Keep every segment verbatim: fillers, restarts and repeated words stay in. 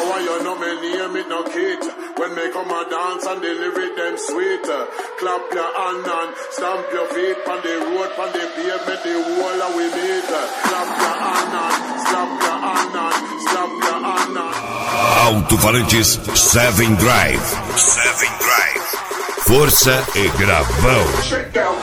How you know me name it no Kate? When me come a dance and the lyric them sweet. Clap your hand and stamp your feet on the road, on the pavement, the wall of we meet. Clap your hand and slap your hand and slap your hand and. Alto-falantes Seven Drive. Seven Drive. Força e gravão. Shake down.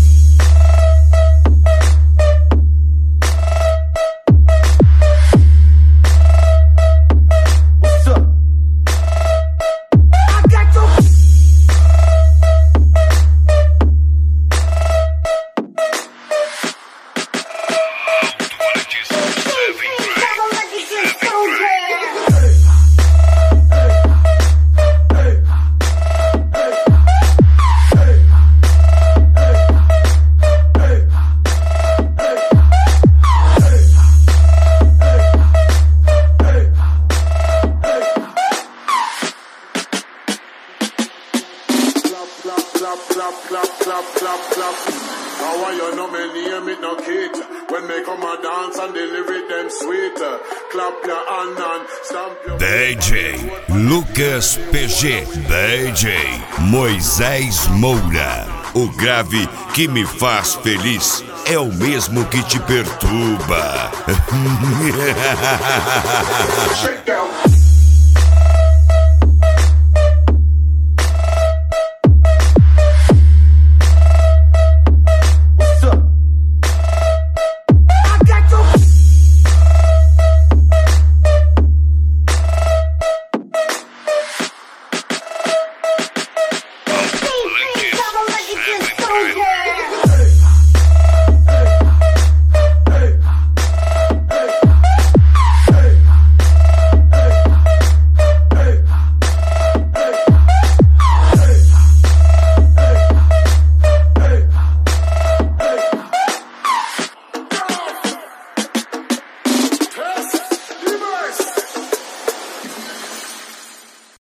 Clap, clap, clap, clap, clap. How you know me name it no Kate? When me come a dance and the lyric them sweet. Clap your hand and stamp your... D J Lucas P G. D J Moisés Moura. O grave que me faz feliz é o mesmo que te perturba. Shake down.